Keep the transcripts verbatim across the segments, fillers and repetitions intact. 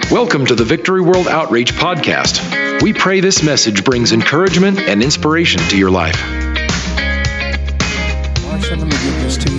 Welcome to the Victory World Outreach Podcast. We pray this message brings encouragement and inspiration to your life. Marsha, let me give this to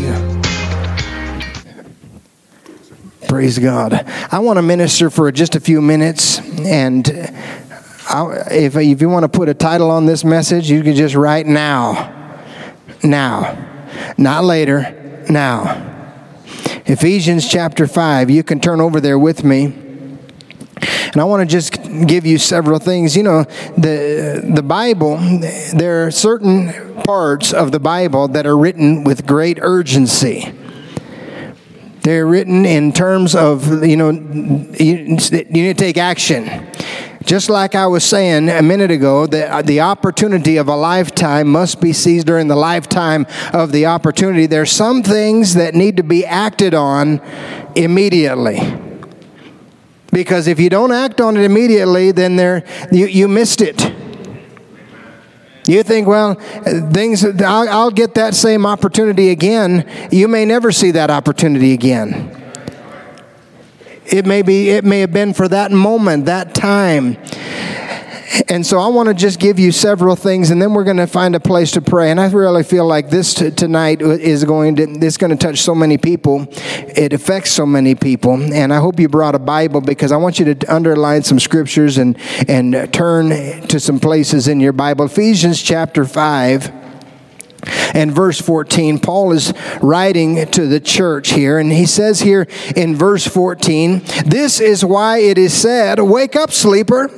you. Praise God. I want to minister for just a few minutes, and I, if, if you want to put a title on this message, you can just write now. Now. Not later. Now. Ephesians chapter five. You can turn over there with me. And I want to just give you several things. You know, the the Bible, there are certain parts of the Bible that are written with great urgency. They're written in terms of, you know, you, you need to take action. Just like I was saying a minute ago, the, the opportunity of a lifetime must be seized during the lifetime of the opportunity. There's some things that need to be acted on immediately. Because if you don't act on it immediately, then there you, you missed it. You think, well, things I'll, I'll get that same opportunity again. You may never see that opportunity again. It may be, it may have been for that moment, that time. And so I want to just give you several things, and then we're going to find a place to pray. And I really feel like this t- tonight is going to this going to touch so many people. It affects so many people. And I hope you brought a Bible, because I want you to underline some scriptures and, and turn to some places in your Bible. Ephesians chapter five. And verse fourteen, Paul is writing to the church here, and he says here in verse fourteen, "This is why it is said, 'Wake up, sleeper.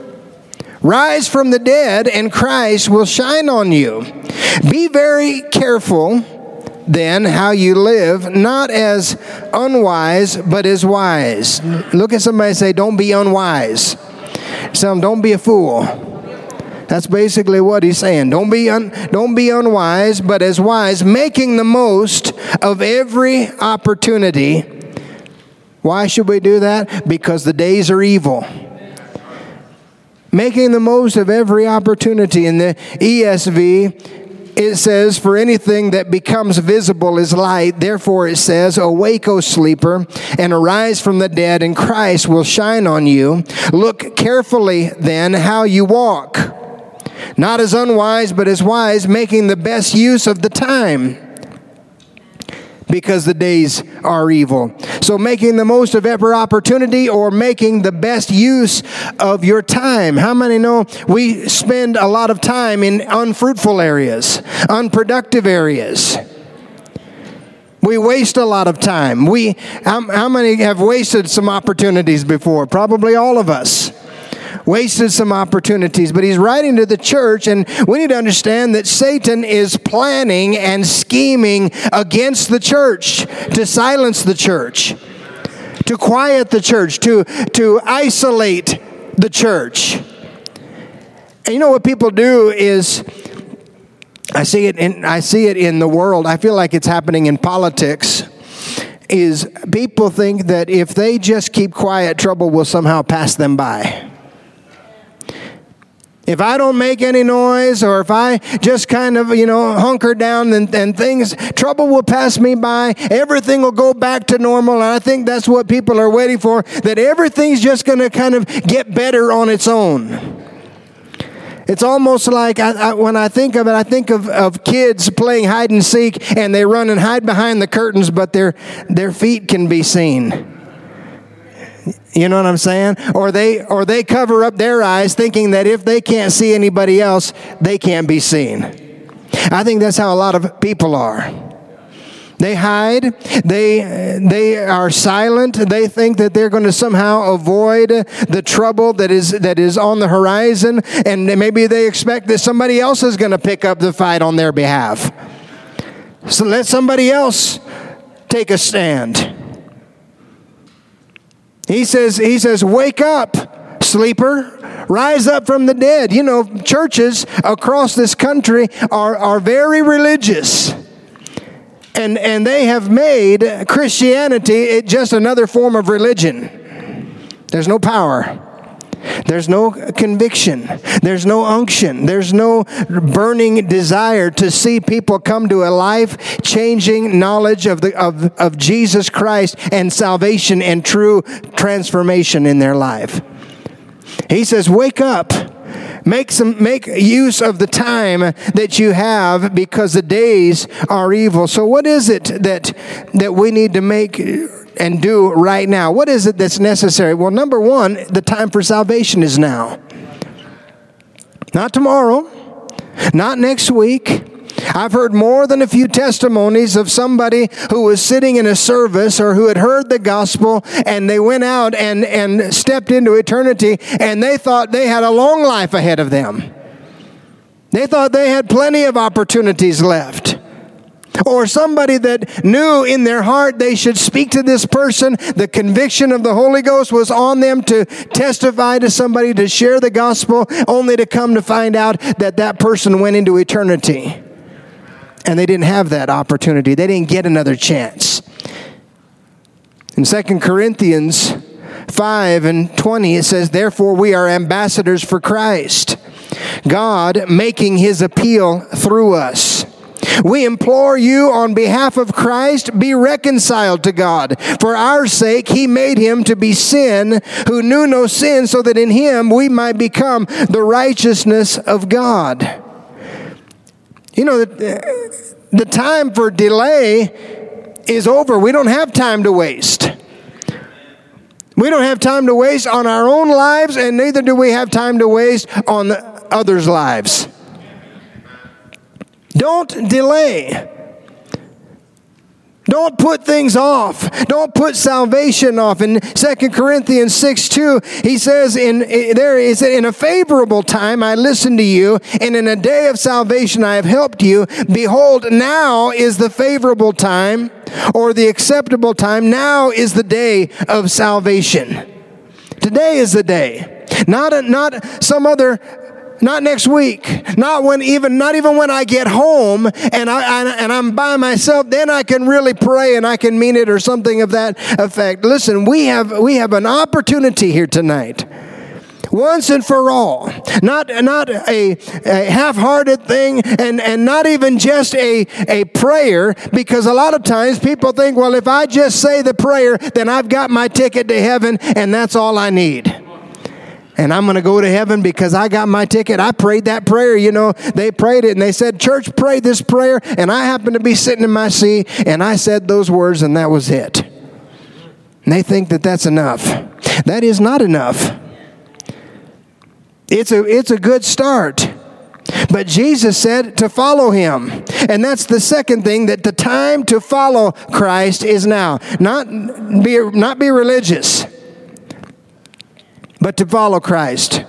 Rise from the dead, and Christ will shine on you. Be very careful then how you live, not as unwise, but as wise.'" Look at somebody and say, "Don't be unwise." Tell them, "Don't be a fool." That's basically what he's saying. Don't be un, don't be unwise, but as wise, making the most of every opportunity. Why should we do that? Because the days are evil. Making the most of every opportunity. In the E S V, it says, "For anything that becomes visible is light. Therefore," it says, "Awake, O sleeper, and arise from the dead, and Christ will shine on you. Look carefully then how you walk, not as unwise, but as wise, making the best use of the time, because the days are evil." So making the most of every opportunity, or making the best use of your time. How many know we spend a lot of time in unfruitful areas, unproductive areas? We waste a lot of time. We how, how many have wasted some opportunities before? Probably all of us. Wasted some opportunities. But he's writing to the church, and we need to understand that Satan is planning and scheming against the church, to silence the church, to quiet the church, to, to isolate the church. And you know what people do is, I see it in, I see it in the world. I feel like it's happening in politics. Is people think that if they just keep quiet, trouble will somehow pass them by. If I don't make any noise, or if I just kind of, you know, hunker down, and, and things, trouble will pass me by. Everything will go back to normal. And I think that's what people are waiting for, that everything's just going to kind of get better on its own. It's almost like I, I, when I think of it, I think of, of kids playing hide and seek, and they run and hide behind the curtains, but their their feet can be seen. You know what I'm saying? Or they or they cover up their eyes, thinking that if they can't see anybody else, they can't be seen. I think that's how a lot of people are. They hide. They they are silent. They think that they're going to somehow avoid the trouble that is that is on the horizon, and maybe they expect that somebody else is going to pick up the fight on their behalf. So let somebody else take a stand. He says, he says, "Wake up, sleeper. Rise up from the dead." You know, churches across this country are, are very religious. And, and they have made Christianity just another form of religion. There's no power. There's no conviction. There's no unction. There's no burning desire to see people come to a life-changing knowledge of the of, of Jesus Christ and salvation and true transformation in their life. He says, wake up. Make some, make use of the time that you have, because the days are evil. So what is it that that we need to make and do right now? What is it that's necessary? Well, number one, the time for salvation is now. Not tomorrow, not next week. I've heard more than a few testimonies of somebody who was sitting in a service or who had heard the gospel, and they went out and, and stepped into eternity, and they thought they had a long life ahead of them. They thought they had plenty of opportunities left. Or somebody that knew in their heart they should speak to this person. The conviction of the Holy Ghost was on them to testify to somebody, to share the gospel, only to come to find out that that person went into eternity. And they didn't have that opportunity. They didn't get another chance. In Second Corinthians five and twenty, it says, therefore we are ambassadors for Christ, God making his appeal through us. We implore you on behalf of Christ, be reconciled to God. For our sake, he made him to be sin who knew no sin, so that in him we might become the righteousness of God. You know, the, the time for delay is over. We don't have time to waste. We don't have time to waste on our own lives, and neither do we have time to waste on others' lives. Don't delay. Don't put things off. Don't put salvation off. In Second Corinthians six two, he says, in there is in a favorable time I listened to you, and in a day of salvation I have helped you. Behold, now is the favorable time, or the acceptable time. Now is the day of salvation. Today is the day. Not a, not some other. Not next week. Not when even not even when I get home and I, I and I'm by myself. Then I can really pray and I can mean it, or something of that effect. Listen, we have we have an opportunity here tonight, once and for all. Not not a, a half-hearted thing, and and not even just a a prayer. Because a lot of times people think, well, if I just say the prayer, then I've got my ticket to heaven, and that's all I need. And I'm going to go to heaven because I got my ticket. I prayed that prayer. You know, they prayed it and they said, church, pray this prayer. And I happened to be sitting in my seat and I said those words and that was it. And they think that that's enough. That is not enough. It's a, it's a good start. But Jesus said to follow him. And that's the second thing, that the time to follow Christ is now. Not be, not be religious, but to follow Christ.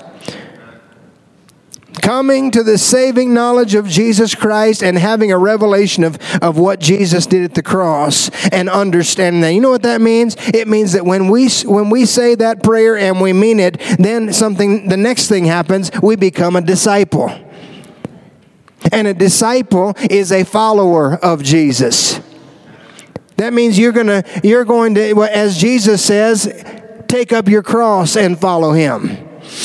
Coming to the saving knowledge of Jesus Christ and having a revelation of, of what Jesus did at the cross and understanding that. You know what that means? It means that when we when we say that prayer and we mean it, then something, the next thing happens, we become a disciple. And a disciple is a follower of Jesus. That means you're gonna you're going to, as Jesus says, take up your cross and follow him.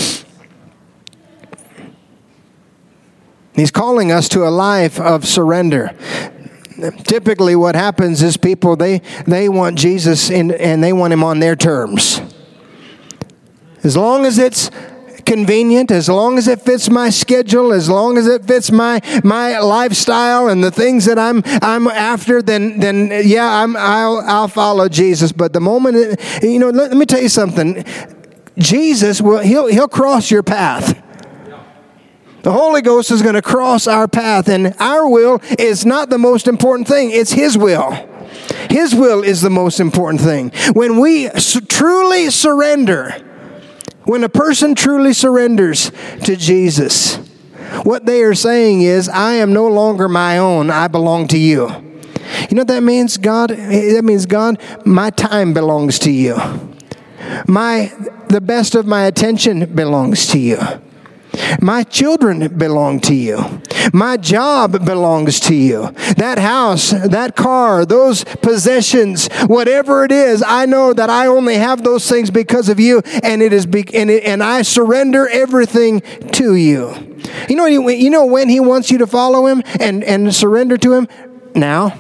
He's calling us to a life of surrender. Typically what happens is people, they, they want Jesus in, and they want him on their terms. As long as it's convenient, as long as it fits my schedule, as long as it fits my my lifestyle and the things that I'm I'm after, then then yeah, I'm I'll I'll follow Jesus. But the moment it, you know, let, let me tell you something. Jesus will he'll he'll cross your path. The Holy Ghost is going to cross our path, and our will is not the most important thing. It's his will. His will is the most important thing. When we su- truly surrender, when a person truly surrenders to Jesus, what they are saying is, I am no longer my own, I belong to you. You know what that means, God? That means, God, my time belongs to you. My, the best of my attention belongs to you. My children belong to you. My job belongs to you. That house, that car, those possessions, whatever it is, I know that I only have those things because of you, and it is be, and, it, and I surrender everything to you. You know, you know when he wants you to follow him and, and surrender to him? Now.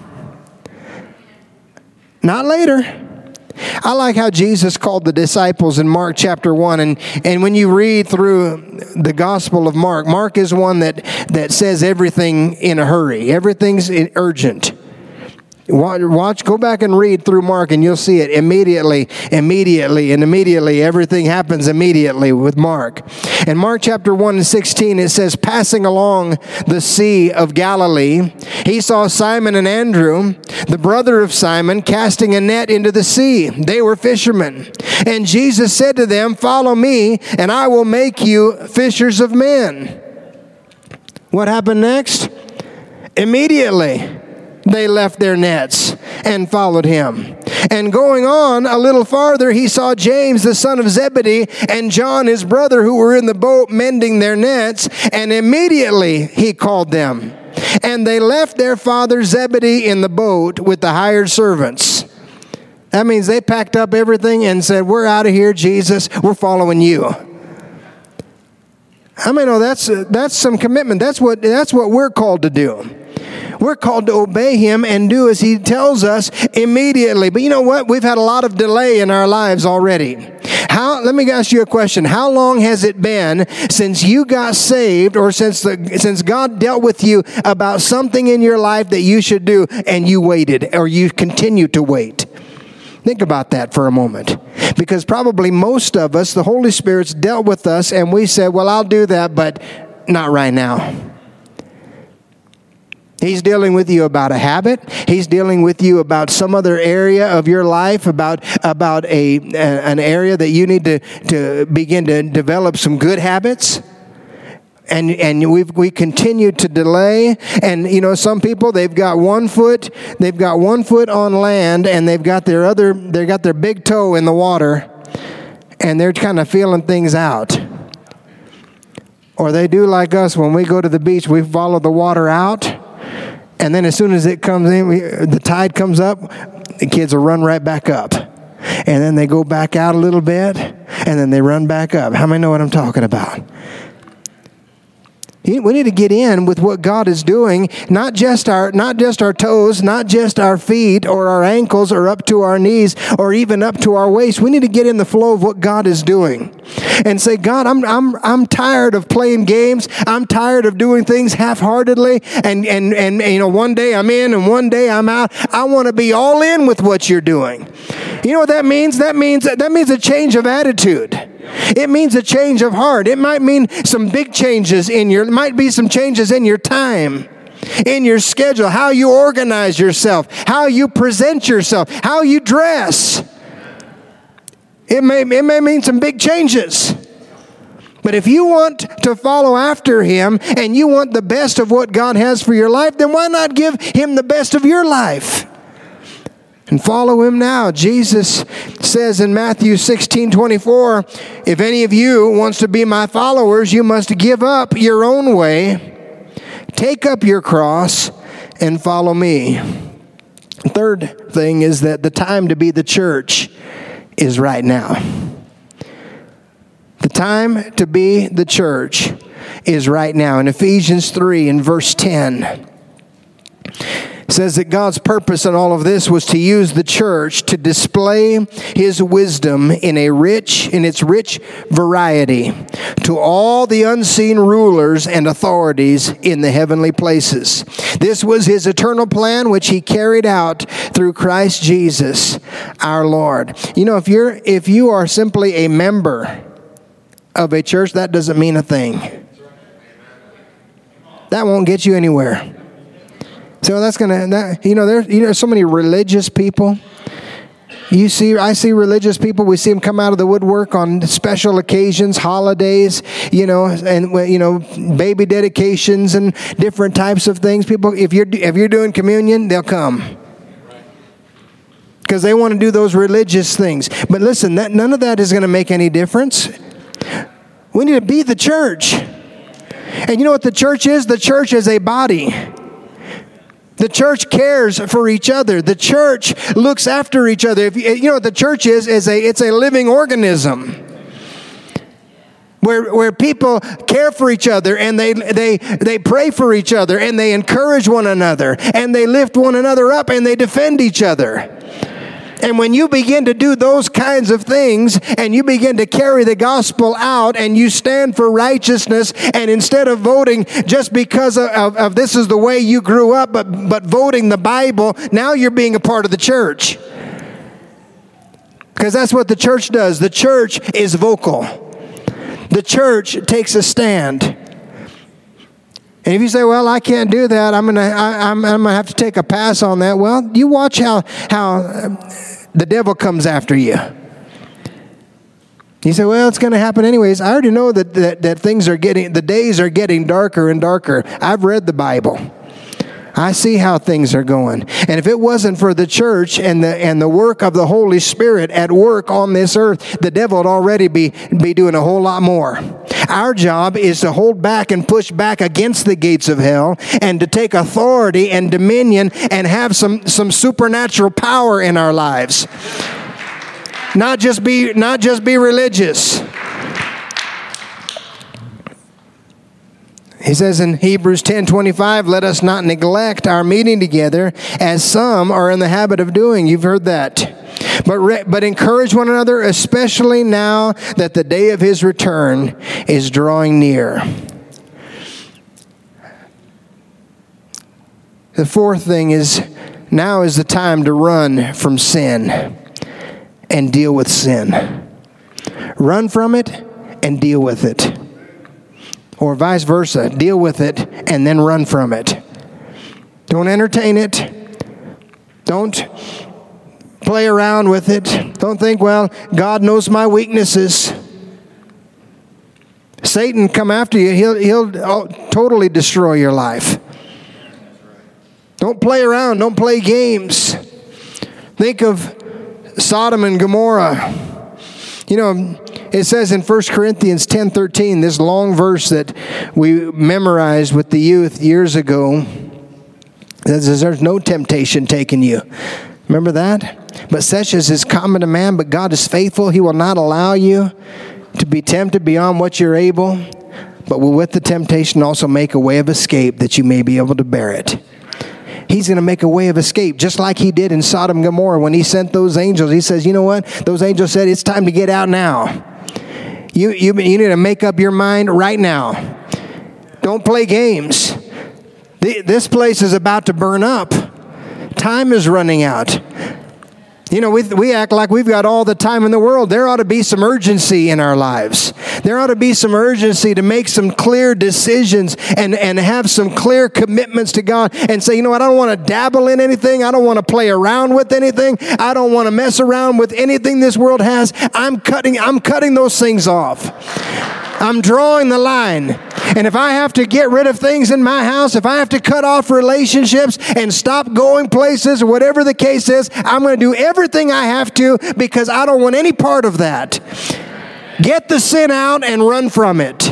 Not later. I like how Jesus called the disciples in Mark chapter one. And, and when you read through the Gospel of Mark, Mark is one that, that says everything in a hurry. Everything's urgent. Watch, watch, go back and read through Mark and you'll see it immediately, immediately, and immediately. Everything happens immediately with Mark. In Mark chapter one and sixteen, it says, passing along the Sea of Galilee, he saw Simon and Andrew, the brother of Simon, casting a net into the sea. They were fishermen. And Jesus said to them, follow me, and I will make you fishers of men. What happened next? Immediately, they left their nets and followed him. And going on a little farther, he saw James, the son of Zebedee, and John, his brother, who were in the boat mending their nets. And immediately he called them. And they left their father Zebedee in the boat with the hired servants. That means they packed up everything and said, we're out of here, Jesus. We're following you. I mean, oh, that's uh, that's some commitment. That's what that's what we're called to do. We're called to obey him and do as he tells us immediately. But you know what? We've had a lot of delay in our lives already. How? Let me ask you a question. How long has it been since you got saved, or since the since God dealt with you about something in your life that you should do, and you waited, or you continue to wait? Think about that for a moment. Because probably most of us, the Holy Spirit's dealt with us, and we said, well, I'll do that, but not right now. He's dealing with you about a habit. He's dealing with you about some other area of your life, about about a, a an area that you need to, to begin to develop some good habits. And and we we continue to delay. And you know, some people, they've got one foot, they've got one foot on land, and they've got their other they've got their big toe in the water, and they're kind of feeling things out. Or they do like us when we go to the beach, we follow the water out. And then as soon as it comes in, we, the tide comes up, the kids will run right back up. And then they go back out a little bit, and then they run back up. How many know what I'm talking about? We need to get in with what God is doing, not just our not just our toes, not just our feet or our ankles or up to our knees or even up to our waist. We need to get in the flow of what God is doing and say, God, I'm I'm I'm tired of playing games. I'm tired of doing things half-heartedly, and and and you know, one day I'm in and one day I'm out. I want to be all in with what you're doing. You know what that means? That means that means a change of attitude. It means a change of heart. It might mean some big changes in your, it might be some changes in your time, in your schedule, how you organize yourself, how you present yourself, how you dress. It may, it may mean some big changes. But if you want to follow after him and you want the best of what God has for your life, then why not give him the best of your life? And follow him now. Jesus says in Matthew sixteen twenty-four, if any of you wants to be my followers, you must give up your own way, take up your cross, and follow me. Third thing is that the time to be the church is right now. The time to be the church is right now. In Ephesians three and verse ten, it says that God's purpose in all of this was to use the church to display his wisdom in a rich, in its rich variety to all the unseen rulers and authorities in the heavenly places. This was his eternal plan, which he carried out through Christ Jesus, our Lord. You know, if you're, if you are simply a member of a church, that doesn't mean a thing. That won't get you anywhere. So that's gonna, that, you know, there, you know, so many religious people. You see, I see religious people. We see them come out of the woodwork on special occasions, holidays, you know, and you know, baby dedications and different types of things. People, if you're if you're doing communion, they'll come because they want to do those religious things. But listen, that none of that is going to make any difference. We need to be the church. And you know what the church is? The church is a body. The church cares for each other. The church looks after each other. If you, you know what the church is? Is a it's a living organism where where people care for each other, and they they they pray for each other, and they encourage one another, and they lift one another up, and they defend each other. And when you begin to do those kinds of things, and you begin to carry the gospel out, and you stand for righteousness, and instead of voting just because of, of, of this is the way you grew up, but, but voting the Bible, now you're being a part of the church. Because that's what the church does. The church is vocal. The church takes a stand. And if you say, well, I can't do that, I'm going to I'm, I'm gonna have to take a pass on that. Well, you watch how how the devil comes after you. You say, well, it's going to happen anyways. I already know that, that, that things are getting, the days are getting darker and darker. I've read the Bible. I see how things are going. And if it wasn't for the church and the and the work of the Holy Spirit at work on this earth, the devil would already be, be doing a whole lot more. Our job is to hold back and push back against the gates of hell, and to take authority and dominion and have some, some supernatural power in our lives. Not just be not just be religious. He says in Hebrews ten twenty-five, let us not neglect our meeting together as some are in the habit of doing. You've heard that. But, re- but encourage one another, especially now that the day of his return is drawing near. The fourth thing is, now is the time to run from sin and deal with sin. Run from it and deal with it. Or vice versa, deal with it and then run from it. Don't entertain it. Don't play around with it. Don't think, well, God knows my weaknesses. Satan come after you, he'll, he'll totally destroy your life. Don't play around. Don't play games. Think of Sodom and Gomorrah. You know, it says in First Corinthians ten thirteen, this long verse that we memorized with the youth years ago, that says, there's no temptation taken you. Remember that? But such as is common to man, but God is faithful. He will not allow you to be tempted beyond what you're able, but will with the temptation also make a way of escape that you may be able to bear it. He's going to make a way of escape, just like he did in Sodom and Gomorrah when he sent those angels. He says, you know what? Those angels said, it's time to get out now. You, you, you need to make up your mind right now. Don't play games. The, this place is about to burn up. Time is running out. You know, we, we act like we've got all the time in the world. There ought to be some urgency in our lives. There ought to be some urgency to make some clear decisions and, and have some clear commitments to God and say, you know what, I don't want to dabble in anything. I don't want to play around with anything. I don't want to mess around with anything this world has. I'm cutting, I'm cutting those things off. I'm drawing the line. And if I have to get rid of things in my house, if I have to cut off relationships and stop going places or whatever the case is, I'm going to do everything I have to because I don't want any part of that. Get the sin out and run from it.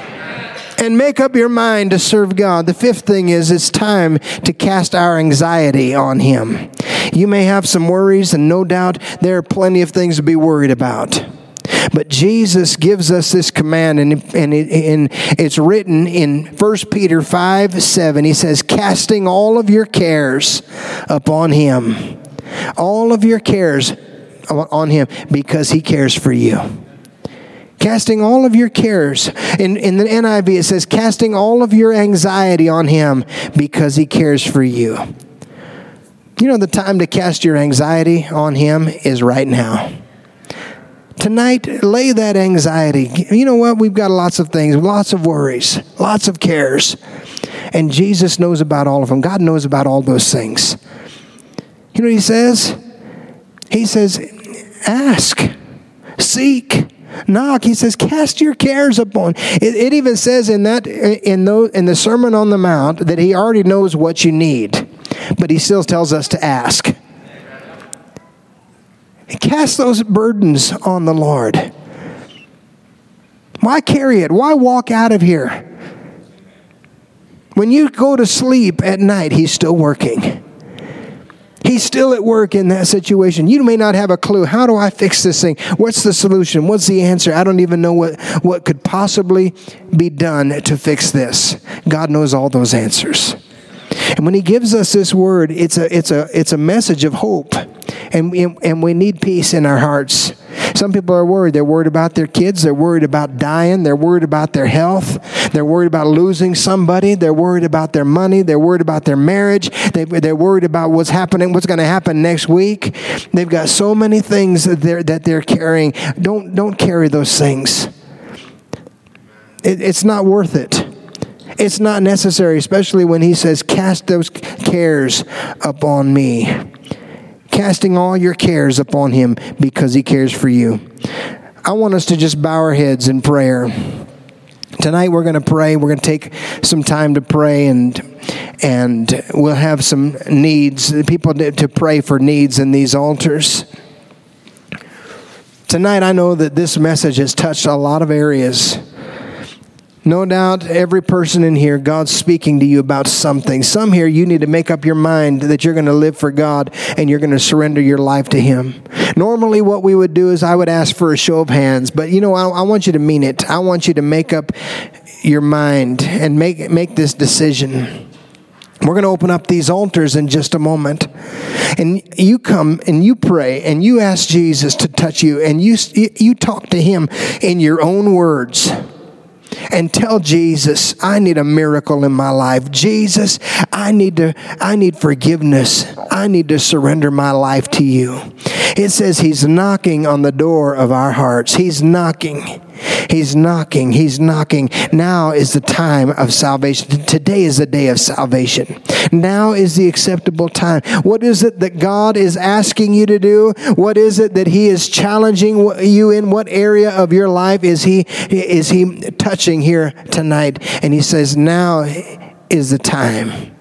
And make up your mind to serve God. The fifth thing is it's time to cast our anxiety on Him. You may have some worries, and no doubt there are plenty of things to be worried about. But Jesus gives us this command, and, and, it, and it's written in First Peter five seven. He says, casting all of your cares upon Him. All of your cares on Him because He cares for you. Casting all of your cares. In, in the N I V it says, casting all of your anxiety on Him because He cares for you. You know the time to cast your anxiety on Him is right now. Tonight, lay that anxiety. You know what? We've got lots of things, lots of worries, lots of cares. And Jesus knows about all of them. God knows about all those things. You know what He says? He says, ask, seek, knock. He says, cast your cares upon. It, it even says in that in those, in the Sermon on the Mount that He already knows what you need. But He still tells us to ask. Cast those burdens on the Lord. Why carry it? Why walk out of here When you go to sleep at night, He's still working. He's still at work in that situation. You may not have a clue. How do I fix this thing? What's the solution? What's the answer? I don't even know what, what could possibly be done to fix this. God knows all those answers. And when He gives us this word, it's a it's a it's a message of hope. And we, and we need peace in our hearts. Some people are worried. They're worried about their kids. They're worried about dying. They're worried about their health. They're worried about losing somebody. They're worried about their money. They're worried about their marriage. They, they're worried about what's happening, what's going to happen next week. They've got so many things that they're, that they're carrying. Don't, don't carry those things. It, it's not worth it. It's not necessary, especially when He says, cast those cares upon me. Casting all your cares upon Him because He cares for you. I want us to just bow our heads in prayer. Tonight we're going to pray. We're going to take some time to pray, and and we'll have some needs, people to pray for needs in these altars. Tonight I know that this message has touched a lot of areas. No doubt every person in here, God's speaking to you about something. Some here, you need to make up your mind that you're going to live for God and you're going to surrender your life to Him. Normally what we would do is I would ask for a show of hands. But you know, I, I want you to mean it. I want you to make up your mind and make, make this decision. We're going to open up these altars in just a moment. And you come and you pray and you ask Jesus to touch you. And you you talk to Him in your own words. And tell Jesus, I need a miracle in my life. Jesus, I need to, I need forgiveness. I need to surrender my life to you. It says He's knocking on the door of our hearts. He's knocking. He's knocking. He's knocking. Now is the time of salvation. Today is the day of salvation. Now is the acceptable time. What is it that God is asking you to do? What is it that He is challenging you in? What area of your life is He is He touching here tonight? And He says, now is the time.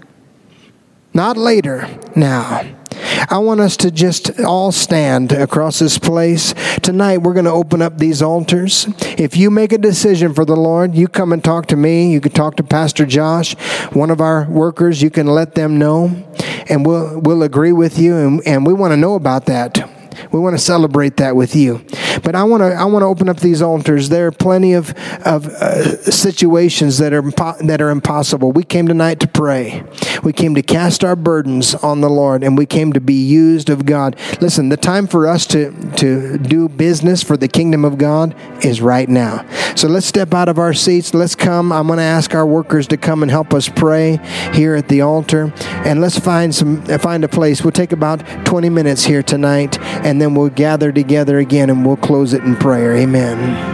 Not later, now. I want us to just all stand across this place. Tonight, we're going to open up these altars. If you make a decision for the Lord, you come and talk to me. You can talk to Pastor Josh, one of our workers. You can let them know, and we'll we'll agree with you, and, and we want to know about that. We want to celebrate that with you. But I want to I want to open up these altars. There are plenty of of uh, situations that are that are impossible. We came tonight to pray. We came to cast our burdens on the Lord, and we came to be used of God. Listen, the time for us to to do business for the kingdom of God is right now. So let's step out of our seats. Let's come. I'm going to ask our workers to come and help us pray here at the altar, and let's find some find a place. We'll take about twenty minutes here tonight, and then we'll gather together again, and we'll close it in prayer. Amen.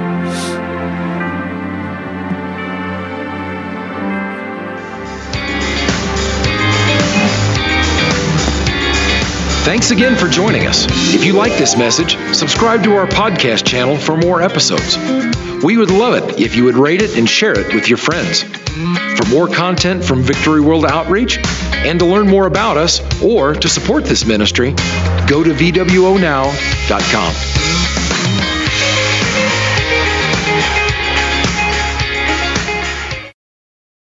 Thanks again for joining us. If you like this message, subscribe to our podcast channel for more episodes. We would love it if you would rate it and share it with your friends. For more content from Victory World Outreach, and to learn more about us or to support this ministry, go to V W O now dot com.